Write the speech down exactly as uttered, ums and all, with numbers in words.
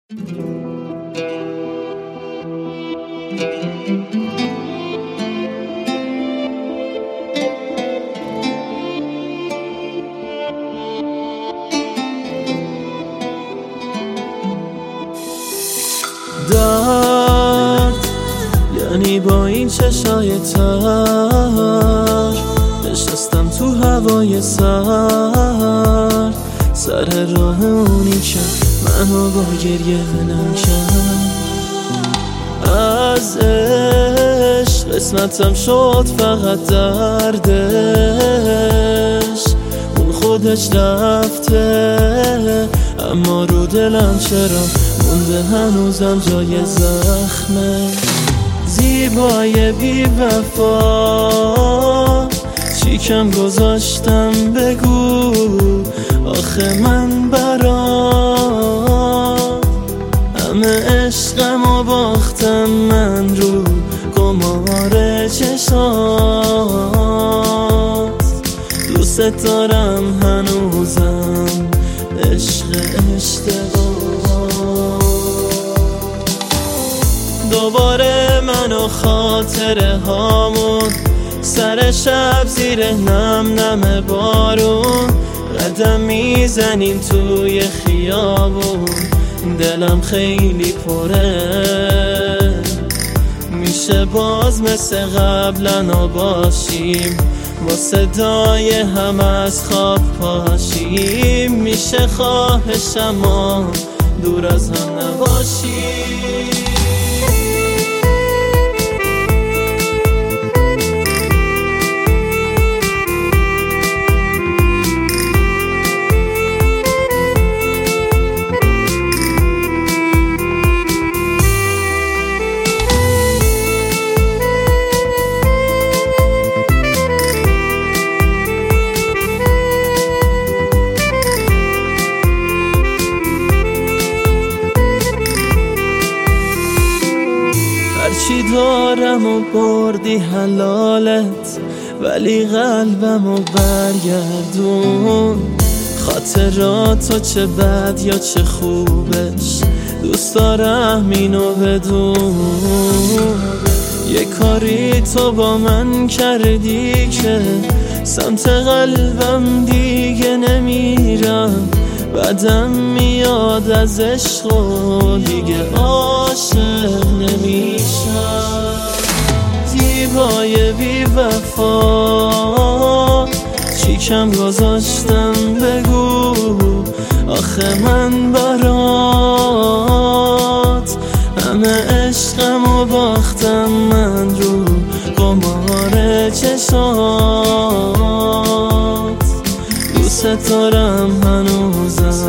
درد یعنی با این چشای تر نشستم تو هوای سر سر راه اونی که منو با گریه نکرد. از عشق قسمتم شد فقط دردش، اون خودش رفته اما رو دلم چرا مونده هنوزم جای زخمه. زیبای بی وفا چی کم گذاشتم بگو آخه من برات همه عشقم و باختم من رو قمار چشات. دوست دارم هنوزم عشق اشتباه. دوباره من و خاطره هامون سر شب زیر نم نم بارون قدم میزنیم توی خیابون. دلم خیلی پره میشه باز مثل قبلا باشیم با صدای هم از خواب پاشیم. میشه خواهشم ما دور از هم نباشیم. چی دارم و بردی حلالت ولی قلبم و برگردون. خاطراتو چه بد یا چه خوبش دوست دارم اینو بدون. یه کاری تو با من کردی که سمت قلبم دیگه نمیرم. بعدم میاد از عشق و دیگه عاشق نمیشم. زیبای بی وفا چی کم گذاشتم بگو آخه من برات همه عشقم و باختم من رو قمار چشات. دوست دارم هنوزم